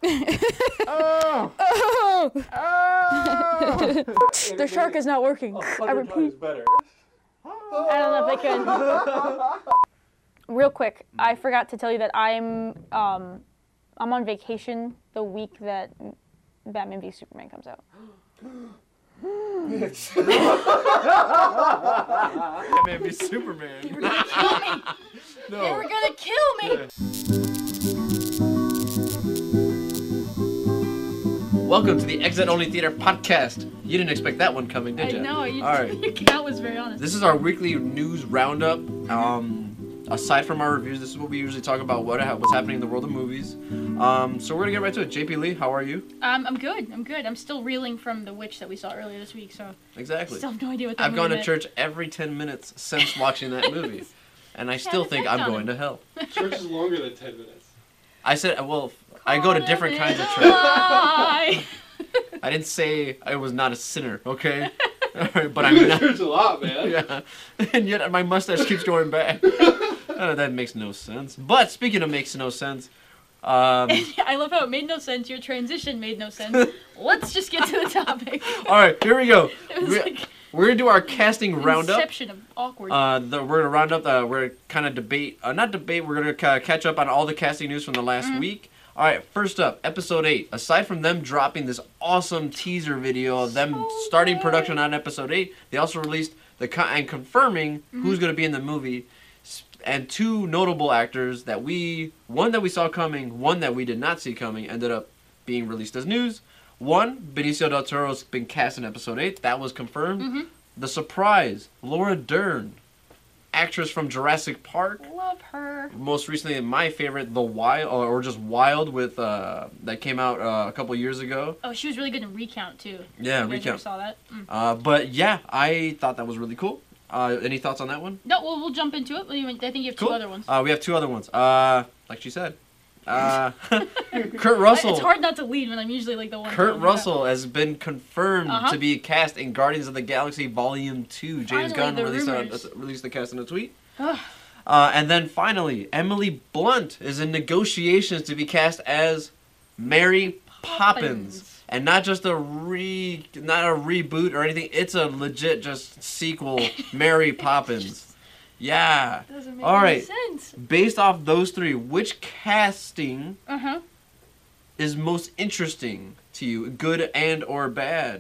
Oh! Oh! Oh! The shark is not working. I repeat. Better. I don't know if they can. Real quick, I forgot to tell you that I'm on vacation the week that Batman v Superman comes out. Batman v Superman. They were gonna kill me. No. They were gonna kill me. Welcome to the Exit Only Theater podcast. You didn't expect that one coming, did you? I know. All right. That was very honest. This is our weekly news roundup. Aside from our reviews, this is what we usually talk about, what's happening in the world of movies. So we're gonna get right to it. JP Lee, how are you? I'm good. I'm still reeling from The Witch that we saw earlier this week, so Exactly. still have no idea what that I've movie gone to meant. church every 10 minutes since watching that movie, and I still think I'm going to hell. Church is longer than 10 minutes. I said, well, I go to different kinds of church. Lie. I didn't say I was not a sinner, okay? But I'm not. Church a lot, man. Yeah, and yet my mustache keeps going back. That makes no sense. But speaking of makes no sense, I love how it made no sense. Your transition made no sense. Let's just get to the topic. all right, here we go. It was like We're gonna do our casting roundup. inception of awkward. We're gonna round up. We're kind of debate, not debate. We're gonna catch up on all the casting news from the last week. All right, first up, episode 8. Aside from them dropping this awesome teaser video of them starting production on episode 8, they also released and confirming who's gonna be in the movie, and 2 notable actors one that we saw coming, one that we did not see coming, ended up being released as news. One, Benicio del Toro's been cast in episode 8. That was confirmed. The surprise, Laura Dern, actress from Jurassic Park. Love her. Most recently, my favorite, The Wild, or just Wild, with that came out a couple years ago. Oh, she was really good in Recount too. Yeah, You guys ever Recount. saw that? But yeah, I thought that was really cool. Any thoughts on that one? No, well, we'll jump into it. I think you have Cool. 2 other ones. We have 2 other ones. Like she said. Kurt Russell. It's hard not to lead when I'm usually like the one. Kurt telling Russell has been confirmed Uh-huh. to be cast in Guardians of the Galaxy Volume 2. James Finally, Gunn the released rumors. the cast in a tweet. Ugh. And then finally, Emily Blunt is in negotiations to be cast as Mary Poppins. And not just not a reboot or anything. It's a legit just sequel, Mary Poppins. Yeah. Doesn't make All any right. sense. Based off those 3, which casting Uh-huh. is most interesting to you, good and or bad?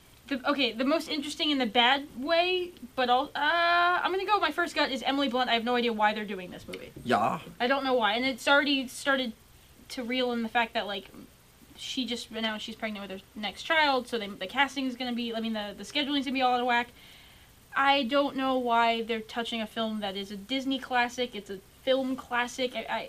The most interesting in the bad way, but I'm gonna go. My first gut is Emily Blunt. I have no idea why they're doing this movie. Yeah. I don't know why, and it's already started to reel in the fact that like she just announced she's pregnant with her next child, so the casting is gonna be. I mean, the scheduling is gonna be all out of whack. I don't know why they're touching a film that is a Disney classic. It's a film classic. I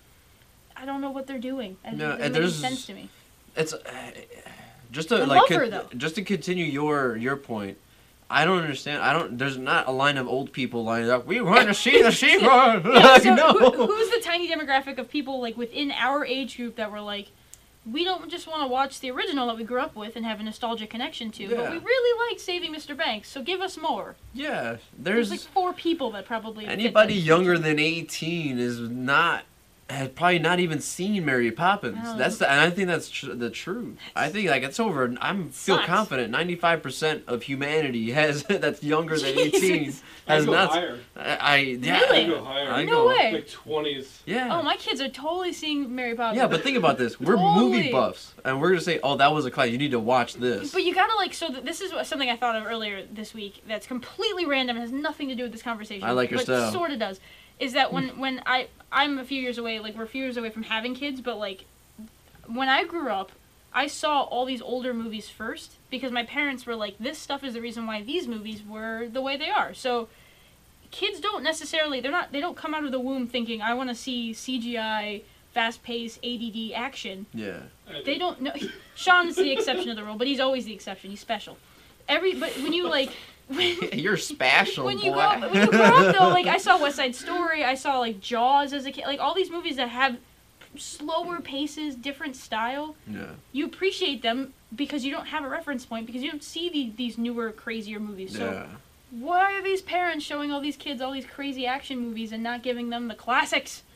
don't know what they're doing. It doesn't make sense to me. It's just to I like love her, though. just to continue your point. I don't understand. There's not a line of old people lining up. We want to see the sequel. Yeah, so No. who's the tiny demographic of people like within our age group that were like, we don't just want to watch the original that we grew up with and have a nostalgia connection to, but Yeah. we really like Saving Mr. Banks, so give us more. Yeah, There's like 4 people that probably fit anybody this. younger than 18 has probably not even seen Mary Poppins. No. And I think that's the truth. I think like it's over. Feel Sucks. confident. 95% of humanity that's younger than 18 Jesus. has I go not. higher. Yeah. Really? I go higher. I No go- way. Like 20s. Yeah. Oh, my kids are totally seeing Mary Poppins. Yeah, but think about this. We're movie Totally. buffs, and we're gonna say, "Oh, that was a class. You need to watch this." But you gotta like, this is something I thought of earlier this week that's completely random and has nothing to do with this conversation. I like your but style. Sort of does. Is that when I'm a few years away, like we're a few years away from having kids, but like when I grew up, I saw all these older movies first because my parents were like, this stuff is the reason why these movies were the way they are. So kids don't necessarily, they don't come out of the womb thinking, I want to see CGI, fast-paced, ADD action. Yeah. They don't know. Sean's the exception to the rule, but he's always the exception. He's special. But when you like, You're special, when you boy. grow up though, like I saw West Side Story, I saw like Jaws as a kid, like all these movies that have slower paces, different style. Yeah. You appreciate them because you don't have a reference point because you don't see these newer, crazier movies. So Yeah. why are these parents showing all these kids all these crazy action movies and not giving them the classics?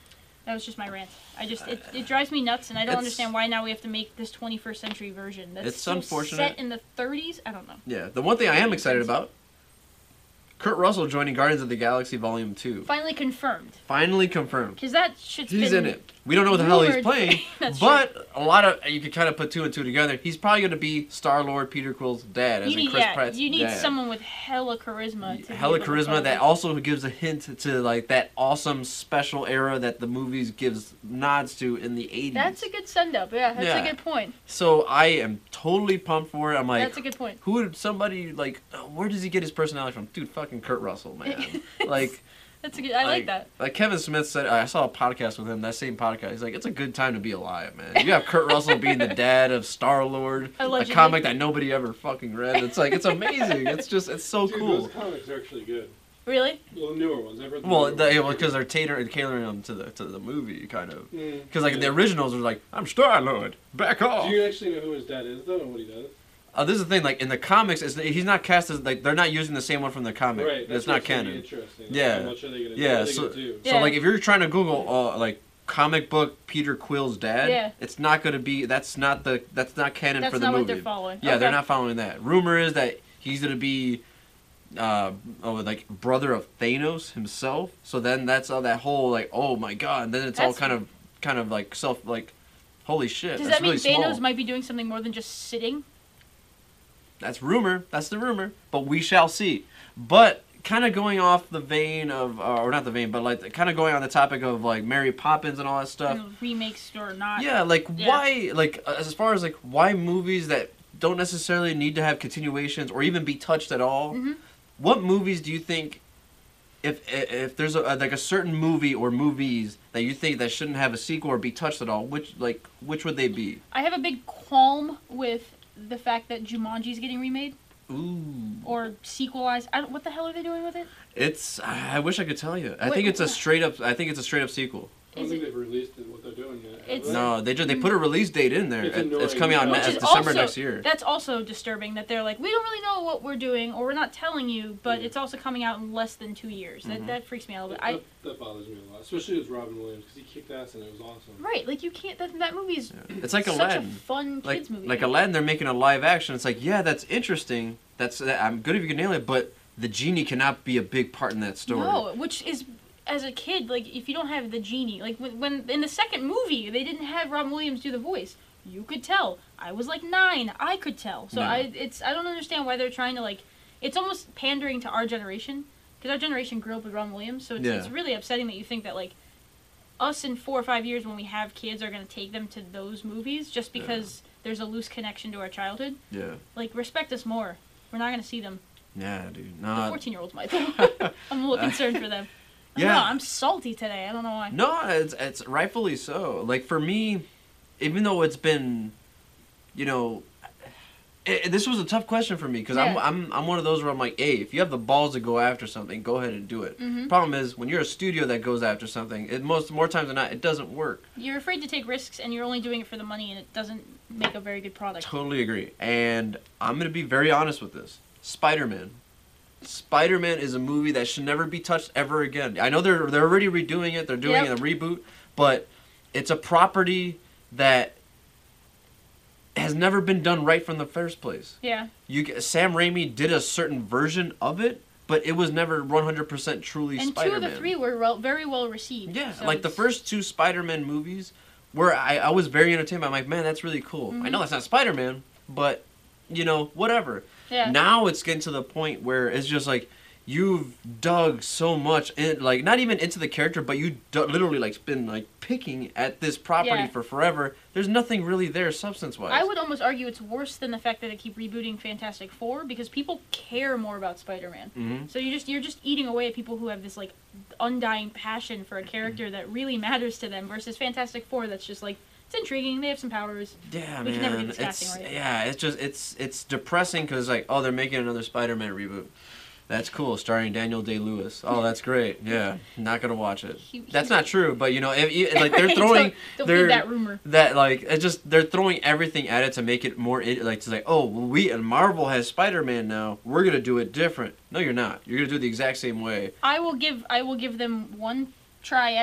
That was just my rant. It drives me nuts, and I don't It's- understand why now we have to make this 21st century version. That's It's so unfortunate. set in the 30s. I don't know. Yeah, the one thing I am excited about, Kurt Russell joining Guardians of the Galaxy Volume 2. Finally confirmed. Finally confirmed. Because that shit's He's been in it. We don't know what the hell he's rumored. playing, That's but a lot of you can kind of put two and two together. He's probably going to be Star-Lord Peter Quill's dad, as You in need, Chris yeah, Pratt's you need dad. someone with hella charisma. To Hella be able to charisma play. that also gives a hint to like that awesome special era that the movies gives nods to in the 80s. That's a good send up. Yeah, that's Yeah. a good point. So I am totally pumped for it. I'm like, That's a good point. who would somebody like? Where does he get his personality from? Dude, fucking Kurt Russell, man. Like. That's a good. I like that. Like Kevin Smith said, I saw a podcast with him. That same podcast, he's like, "It's a good time to be alive, man." You have Kurt Russell being the dad of Star-Lord, a Allegedly. comic that nobody ever fucking read. It's like it's amazing. It's so Dude, cool. those comics are actually good. Really? Well, the newer ones. I've read the Well, newer ones. because they're catering them to the movie, kind of. Mm, Because like yeah. the originals are like, "I'm Star-Lord, back off." Do you actually know who his dad is, though, and what he does? This is the thing. Like in the comics, he's not cast as like they're not using the same one from the comic. Right. It's That's not what's gonna be canon. Interesting. Yeah. How much are they gonna Yeah, do? What are they so- gonna do? Yeah. So like if you're trying to Google like comic book Peter Quill's dad, Yeah. it's not gonna be that's not canon That's for the not movie. what they're following. Yeah, Okay. they're not following that. Rumor is that he's gonna be like brother of Thanos himself. So then that's all that whole like oh my god, and then it's all That's- kind of like holy shit. Does that's that mean really Thanos small. might be doing something more than just sitting? That's rumor. That's the rumor. But we shall see. But kind of going off the vein of, or not the vein, but like kind of going on the topic of like Mary Poppins and all that stuff. Remakes or not? Yeah, like Yeah. why, like as far as like why movies that don't necessarily need to have continuations or even be touched at all. Mhm. What movies do you think, if there's like a certain movie or movies that you think that shouldn't have a sequel or be touched at all, which would they be? I have a big qualm with the fact that Jumanji's getting remade Ooh. or sequelized. What the hell are they doing with it? It's. I wish I could tell you. I Wait, think it's a wh- straight up. I think it's a straight up sequel. I don't Is think it- they've released it, what they're doing yet. have It's- they? No, they put a release date in there. It's It's annoying. coming out Which as is December also- next year. That's also disturbing that they're like, we don't really know what we're doing, or we're not telling you, but Yeah. it's also coming out in less than 2 years. Mhm. That freaks me out a little bit. That bothers me a lot, especially with Robin Williams, because he kicked ass and it was awesome. Right, like you can't. That movie's It's like such Aladdin. a fun Like kids movie. Aladdin, they're making a live action. It's like, yeah, that's interesting. I'm good if you can nail it, but the genie cannot be a big part in that story. No, which is as a kid, like if you don't have the genie, like when in the second movie they didn't have Robin Williams do the voice, you could tell. I was like 9, I could tell. So Yeah. I don't understand why they're trying to like. It's almost pandering to our generation because our generation grew up with Robin Williams. So it's really upsetting that you think that like us in 4 or 5 years when we have kids are gonna take them to those movies just because there's a loose connection to our childhood. Yeah. Like respect us more. We're not gonna see them. Yeah, dude. The No. 14-year-olds might. I'm a little concerned for them. I don't Yeah. know, I'm salty today. I don't know why. No, it's rightfully so. Like for me, even though it's been, you know, this was a tough question for me because Yeah. I'm one of those where I'm like, hey, if you have the balls to go after something, go ahead and do it. Mhm. Problem is, when you're a studio that goes after something, more times than not, it doesn't work. You're afraid to take risks, and you're only doing it for the money, and it doesn't make a very good product. Totally agree. And I'm gonna be very honest with this. Spider-Man. Spider-Man is a movie that should never be touched ever again. I know they're already redoing it. They're doing Yep. a reboot, but it's a property that has never been done right from the first place. Yeah. Sam Raimi did a certain version of it, but it was never 100% truly And Spider-Man. 2 of the 3 were very well received. Yeah, so like the it's- first 2 Spider-Man movies, where I was very entertained. I'm like, man, that's really cool. I Mhm. know that's not Spider-Man, but you know, whatever. Yeah. Now it's getting to the point where it's just like you've dug so much in, like not even into the character, but you literally like been like picking at this property Yeah. for forever. There's nothing really there substance-wise. I would almost argue it's worse than the fact that they keep rebooting Fantastic Four because people care more about Spider-Man. Mhm. So you're just eating away at people who have this like undying passion for a character that really matters to them versus Fantastic Four that's just like it's intriguing. They have some powers. Yeah, We can never get man. this casting right. Yeah, it's just it's depressing because like oh they're making another Spider-Man reboot. That's cool, starring Daniel Day-Lewis. Oh, that's great. Yeah, not gonna watch it. That's not true, but you know, like they're Right, throwing, don't they're feed that rumor. that like it's just they're throwing everything at it to make it more like to like oh well, and Marvel has Spider-Man now. We're gonna do it different. No, you're not. You're gonna do it the exact same way. I will give them one try at it,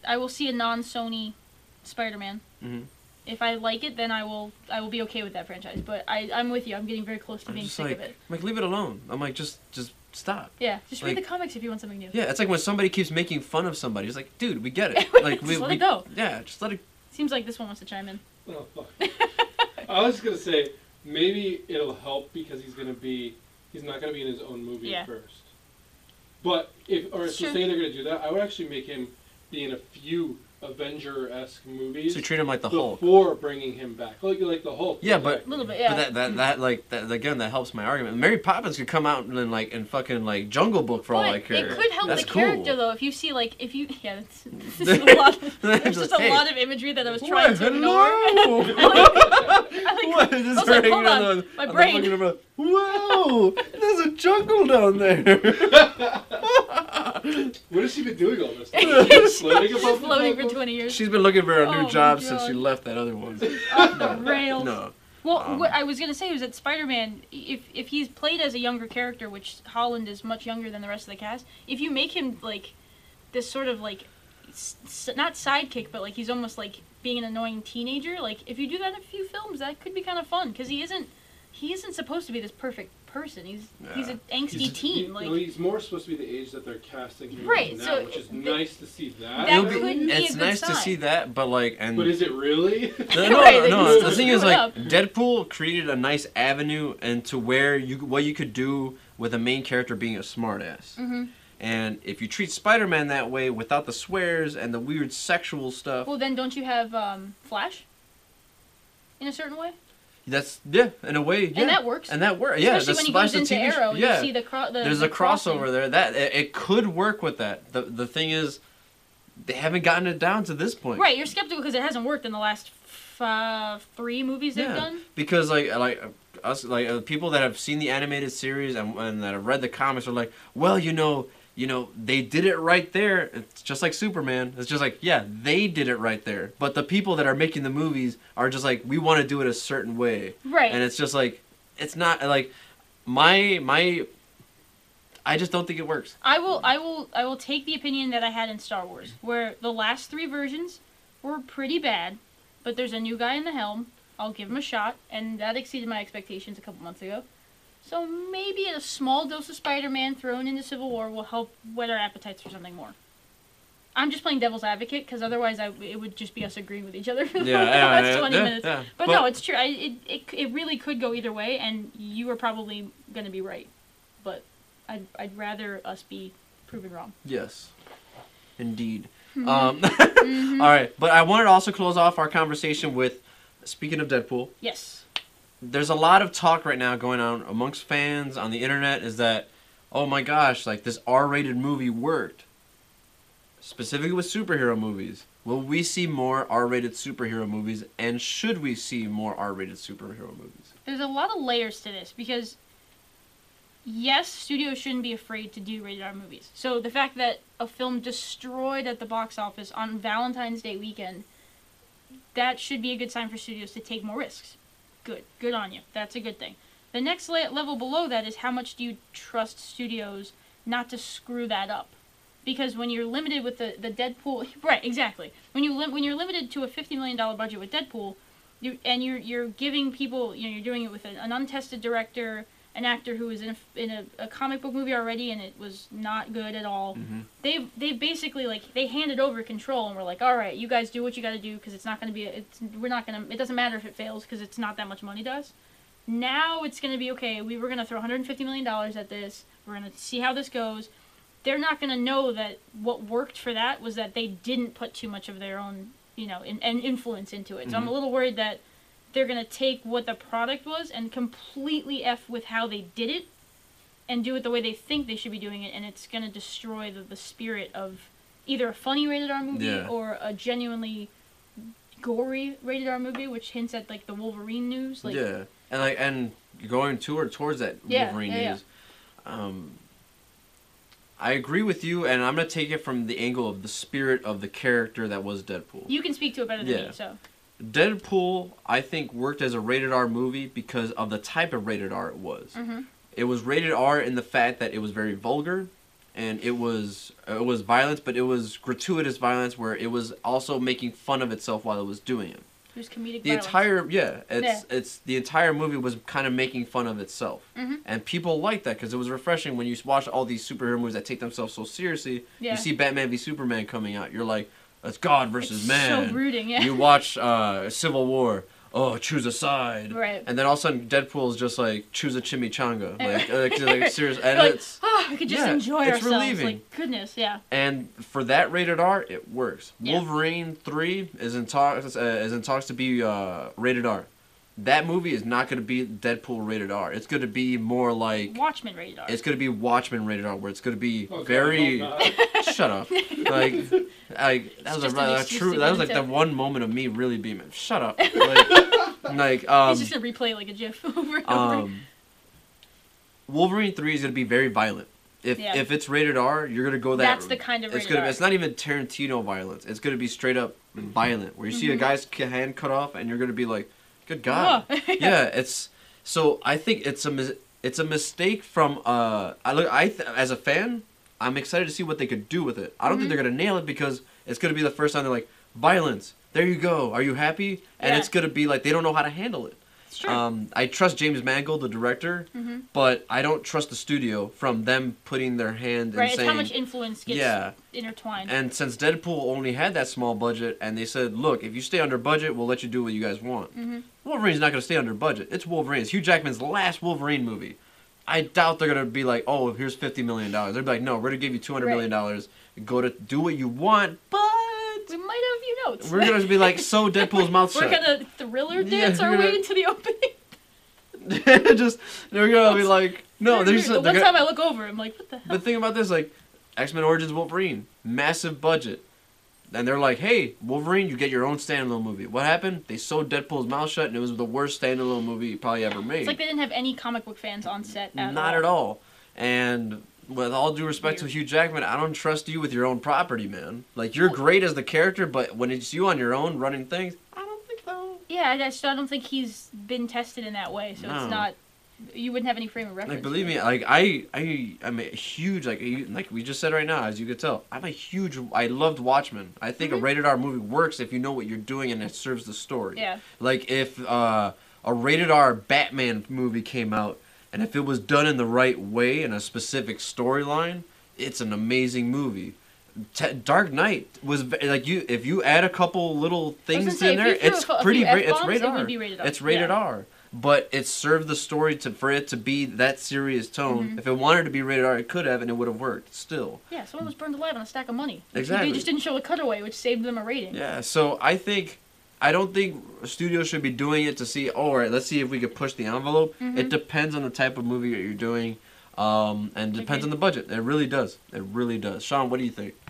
I will see a non-Sony Spider-Man. Mhm. If I like it, then I will be okay with that franchise. But I'm with you. I'm getting very close to I'm being just sick like, of it. I'm like, leave it alone. I'm like, just stop. Yeah, just read like- the comics if you want something new. Yeah, it's like when somebody keeps making fun of somebody. It's like, dude, we get it. Like, Just let it go. Yeah, just let it. Seems like this one wants to chime in. Oh, fuck. I was gonna say maybe it'll help because he's not gonna be in his own movie Yeah. at first. But so Sure. say they're gonna do that, I would actually make him be in a few Avenger-esque movies So you treat him like the Hulk. before bringing him back, like the Hulk. Yeah, but A little bit, yeah. But that again, that helps my argument. Mary Poppins could come out in fucking like Jungle Book for all I But care. it could help That's the cool. character though. If you see this is a lot. There's just a Hey. lot of imagery that I was trying to ignore. Hello. What? I Just was like, hanging hold on on, the- my on the brain. fucking umbrella. Whoa! There's a jungle down there. What has she been doing all this time? Floating above the Floating for jungle? 20 years. She's been looking for a Oh new my job since God. she left that other one. Off the rails. No. Well, what I was gonna say was that Spider-Man, if he's played as a younger character, which Holland is much younger than the rest of the cast, if you make him like this sort of like not sidekick, but like he's almost like being an annoying teenager, like if you do that in a few films, that could be kind of fun because he isn't supposed to be this perfect person. He's Yeah. an angsty teen. Like he's more supposed to be the age that they're casting him Right, now, so which is the- nice to see that. That It'll could be a it's good nice to sign. see that, but like, and But is it really? no, Right, no. they The thing is, screw it like, up. Deadpool created a nice avenue into where what you could do with a main character being a smartass. hmm And if you treat Spider-Man that way, without the swears and the weird sexual stuff, Well, then don't you have Flash? In a certain way, that's in a way, yeah, and that works. and that works. Yeah, Especially when he Flash goes the into TV Arrow, yeah. you see the There's the a crossing. crossover there. That it could work with that. The thing is, they haven't gotten it down to this point. Right, you're skeptical because it hasn't worked in the last 3 movies they've Yeah. done. Because us people that have seen the animated series and that have read the comics are like, well, you know, they did it right there. It's just like Superman. It's just like, yeah, they did it right there. But the people that are making the movies are just like, we want to do it a certain way. Right. And it's just like, it's not like I just don't think it works. I will take the opinion that I had in Star Wars, where the last 3 versions were pretty bad, but there's a new guy in the helm. I'll give him a shot, and that exceeded my expectations a couple months ago. So maybe a small dose of Spider-Man thrown into Civil War will help whet our appetites for something more. I'm just playing devil's advocate because otherwise it would just be us agreeing with each other for the last 20 minutes. Yeah. But no, it's true. It really could go either way, and you are probably going to be right. But I'd rather us be proven wrong. Yes, indeed. Mm-hmm. All right, but I wanted to also close off our conversation with, speaking of Deadpool, Yes. there's a lot of talk right now going on amongst fans on the internet is that, oh my gosh, like this R-rated movie worked. Specifically with superhero movies. Will we see more R-rated superhero movies, and should we see more R-rated superhero movies? There's a lot of layers to this because, yes, studios shouldn't be afraid to do rated R movies. So the fact that a film destroyed at the box office on Valentine's Day weekend, that should be a good sign for studios to take more risks. Good on you. That's a good thing. The next level below that is how much do you trust studios not to screw that up? Because when you're limited with the Deadpool, right? Exactly. When you're limited to a $50 million budget with Deadpool, you're giving people, you're doing it with an untested director, an actor who was in a comic book movie already and it was not good at all. Mm-hmm. They basically they handed over control and were like, all right, you guys do what you got to do because it's not going to be it doesn't matter if it fails because it's not that much money to us. Now it's going to be okay. We were going to throw $150 million at this. We're going to see how this goes. They're not going to know that what worked for that was that they didn't put too much of their own, and influence into it. So I'm a little worried that they're going to take what the product was and completely F with how they did it and do it the way they think they should be doing it, and it's going to destroy the spirit of either a funny rated R movie or a genuinely gory rated R movie, which hints at, the Wolverine news. Yeah. And going towards that Wolverine news. I agree with you, and I'm going to take it from the angle of the spirit of the character that was Deadpool. You can speak to it better than me, so. Deadpool, I think, worked as a rated R movie because of the type of rated R it was. Mm-hmm. It was rated R in the fact that it was very vulgar, and it was violence, but it was gratuitous violence where it was also making fun of itself while it was doing it. It was comedic The violence. entire it's the entire movie was kind of making fun of itself, and people liked that because it was refreshing when you watch all these superhero movies that take themselves so seriously. Yeah. You see Batman v Superman coming out, you're like, it's God versus It's man. so brooding, yeah. You watch Civil War. Oh, choose a side. Right. And then all of a sudden, Deadpool is just like, choose a chimichanga. Like serious. And Like, it's we could just yeah, enjoy it's ourselves. relieving. Like, goodness, yeah. and for that rated R, it works. Yeah. Wolverine 3 is in talks to be rated R. That movie is not going to be Deadpool rated R. It's going to be more like Watchmen rated R. it's going to be Watchmen rated R, where it's going to be Okay, very. well, not. Shut up. Like that was just an a excuse true. to That get was like the into- one moment of me really beaming. Shut up. Like He's just gonna replay like a GIF over and over. Wolverine 3 is going to be very violent. If Yeah. if it's rated R, you're going to go that. That's the kind of It's rated R. It's not even Tarantino violence. It's going to be straight up violent, where you see a guy's hand cut off, and you're going to be like, "Good God!" Oh. Yeah, it's so. I think it's a mistake from. As a fan, I'm excited to see what they could do with it. I don't think they're going to nail it because it's going to be the first time they're like, violence. There you go. Are you happy? And Yeah. it's going to be like they don't know how to handle it. It's true. I trust James Mangold, the director, but I don't trust the studio from them putting their hand Right, and it's saying, how much influence gets yeah. intertwined. And since Deadpool only had that small budget, and they said, look, if you stay under budget, we'll let you do what you guys want. Wolverine's not going to stay under budget. It's Wolverine. It's Hugh Jackman's last Wolverine movie. I doubt they're going to be like, oh, here's $50 million. They'll be like, no, we're going to give you $200 million. Go to do what you want, but we might have a few notes. we're going to be like, sew Deadpool's mouth We're shut. gonna thriller Yeah, dance our we're way gonna- into the opening. Just, they're going to be like, no, the there's one time I look over, I'm like, what the hell? But think about this, like, X-Men Origins Wolverine, massive budget. And they're like, hey, Wolverine, you get your own standalone movie. What happened? They sewed Deadpool's mouth shut, and it was the worst standalone movie probably ever made. It's like they didn't have any comic book fans on set at all. Not at all. And with all due respect to Weird. Hugh Jackman, I don't trust you with your own property, man. Like, you're great as the character, but when it's you on your own running things, I don't think so. Yeah, I don't think he's been tested in that way, so No. it's not. You wouldn't have any frame of reference. Like, believe for me, it. like I'm a huge like we just said right now, as you could tell, I loved Watchmen. I think a rated R movie works if you know what you're doing and it serves the story. Yeah. Like if a rated R Batman movie came out and if it was done in the right way in a specific storyline, it's an amazing movie. Dark Knight was like if you add a couple little things say, in if there, you threw it's a few pretty great. It's F-bombs, rated it R. would be rated R. It's rated Yeah. R. But it served the story for it to be that serious tone. If it wanted to be rated R, it could have, and it would have worked still. Yeah, someone was burned alive on a stack of money. Exactly. They just didn't show a cutaway, which saved them a rating. Yeah, so I don't think studios should be doing it to see, oh, all right, let's see if we could push the envelope. It depends on the type of movie that you're doing, and depends Agreed. on the budget. It really does. It really does. Sean, what do you think?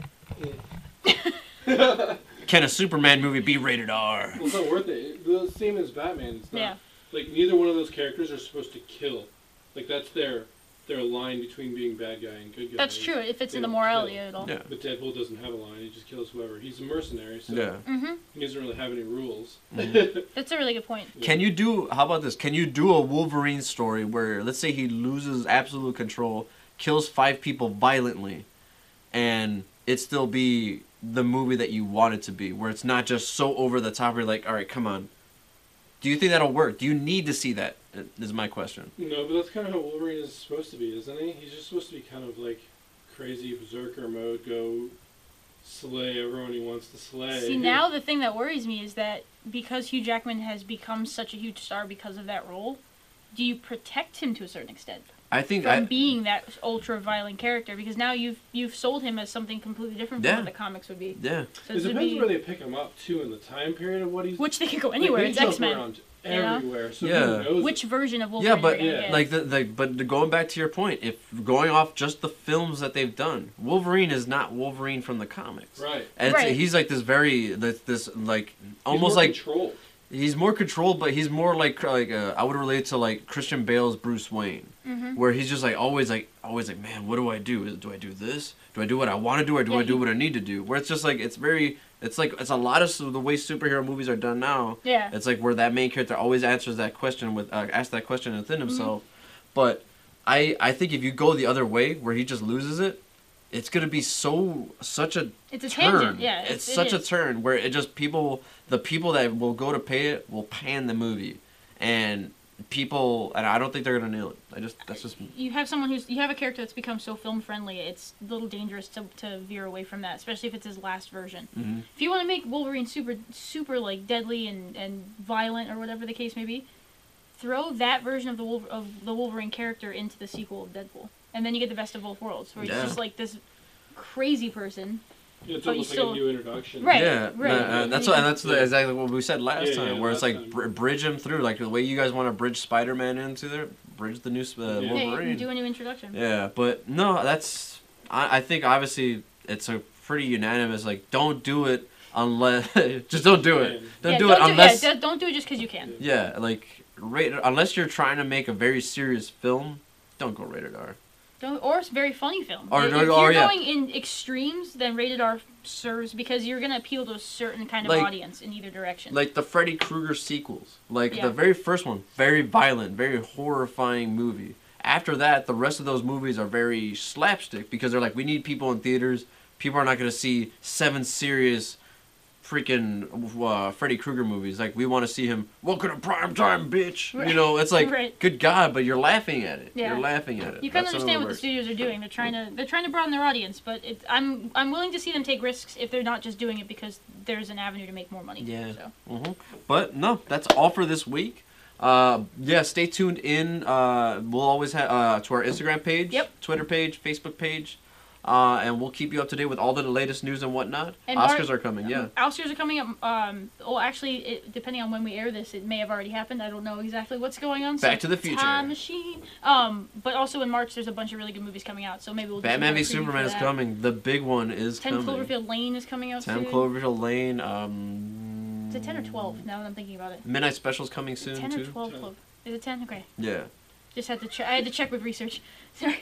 Can a Superman movie be rated R? Well, it's not worth it. The same as Batman. It's not. Yeah. Like, neither one of those characters are supposed to kill. Like, that's their line between being bad guy and good guy. That's true. It fits They in the don't morality kill. at all. Yeah. But Deadpool doesn't have a line. He just kills whoever. He's a mercenary, so Yeah. he doesn't really have any rules. That's a really good point. Can you do, how about this? Can you do a Wolverine story where, let's say he loses absolute control, kills 5 people violently, and it still be the movie that you want it to be, where it's not just so over the top where you're like, all right, come on. Do you think that'll work? Do you need to see that? Is my question. No, but that's kind of how Wolverine is supposed to be, isn't he? He's just supposed to be kind of like crazy berserker mode, go slay everyone he wants to slay. See, now the thing that worries me is that because Hugh Jackman has become such a huge star because of that role, do you protect him to a certain extent I think from being that ultra violent character? Because now you've sold him as something completely different from Yeah. what the comics would be. yeah. So It this would depends be, where they pick him up too in the time period of what he's. which they could go like, anywhere. they It's jump X-Men. around you know? everywhere. So Yeah. who knows? Which version of Yeah, Wolverine? but are you gonna get? but going back to your point, if going off just the films that they've done, Wolverine is not Wolverine from the comics. Right. And Right. he's like this like almost He's more like controlled. he's more controlled, but he's more like I would relate to like Christian Bale's Bruce Wayne, where he's just like always like man, what do I do? Do I do this? Do I do what I want to do, or do Yeah, I do what I need to do? Where it's just like it's a lot of the way superhero movies are done now. Yeah. It's like where that main character always answers that question with asks that question within himself. But I think if you go the other way, where he just loses it, it's gonna be such a It's a turn. tangent, yeah. It's such a turn where it just the people that will go to pay it will pan the movie, and I don't think they're gonna nail it. That's just me. You have a character that's become so film friendly, it's a little dangerous to veer away from that, especially if it's his last version. Mm-hmm. If you want to make Wolverine super like deadly and violent or whatever the case may be, throw that version of the Wolverine character into the sequel of Deadpool, and then you get the best of both worlds, where he's just like this crazy person. Yeah, it's But almost you like a new introduction. Right. Yeah, that's exactly what we said last Yeah, time. yeah, Where it's last like time. bridge him through, like the way you guys want to bridge Spider-Man into there, bridge the new Yeah, you Wolverine. can do a new introduction. Yeah, but no, I think obviously it's a pretty unanimous. Like, don't do it unless just don't do it. Don't do it unless don't do it just because you can. yeah, like unless you're trying to make a very serious film, don't go rated R. Or it's a very funny film. Or- if or- you're yeah. going in extremes, then rated R serves because you're gonna appeal to a certain kind of Like- audience in either direction. Like the Freddy Krueger sequels. Like Yeah. the very first one, very violent, very horrifying movie. After that, the rest of those movies are very slapstick because they're like, we need people in theaters. People are not going to see 7 serious freaking Freddy Krueger movies. Like, we want to see him, welcome to prime time, bitch. Right. You know, it's like, Right. good God, but you're laughing at it. Yeah. You're laughing at it. You kind of That's understand how it what the works. studios are doing. They're trying to broaden their audience, but I'm willing to see them take risks if they're not just doing it because there's an avenue to make more money. Yeah. So. But no, that's all for this week. Yeah, stay tuned in. We'll always have to our Instagram page, Yep. Twitter page, Facebook page, and we'll keep you up to date with all the latest news and whatnot. And Oscars are coming, yeah. Oscars are coming up. Well, actually, depending on when we air this, it may have already happened. I don't know exactly what's going on. Back to the Future. Time machine. But also in March, there's a bunch of really good movies coming out. So maybe we'll do Batman v some kind of preview Superman for is that. coming. The big one is 10 coming. Cloverfield Lane is coming out 10 soon. Cloverfield Lane. Is it 10 or 12? Now that I'm thinking about it. Midnight Special's coming soon 10 or too. 12 Clove. Is it 10? Okay. Yeah. Just had to check. I had to check with research. Sorry.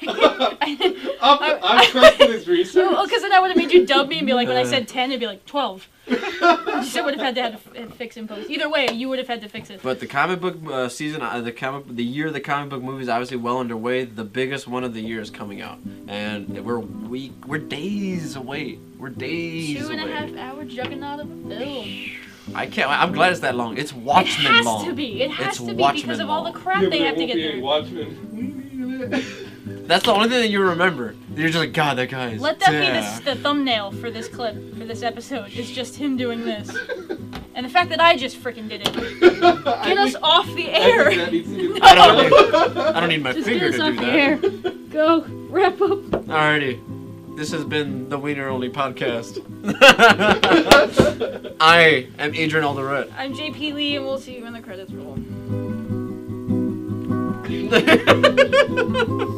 I'm trusting his research. Well, because then I would have made you dub me and be like, when I said 10, it'd be like 12. Just I would have had to fix in post. Either way, you would have had to fix it. But the comic book season, the year of the comic book movie is obviously well underway. The biggest one of the year is coming out, and we're days away. We're days away. 2.5 hour juggernaut of a film. I can't. I'm glad it's that long. It's Watchmen It has long. to be. It has It's to be Watchmen because of all the long. crap Yeah, they but have it to won't get be a through. Watchmen. That's the only thing that you remember. You're just like, God, that guy is Let that dead. be the thumbnail for this clip, for this episode. It's just him doing this. And the fact that I just freaking did it. Get us off the air! I don't need my Just finger get to us do off the that. air. Go. Wrap up. Alrighty. This has been the Wiener Only podcast. I am Adrian Alderette. I'm JP Lee, and we'll see you when the credits roll.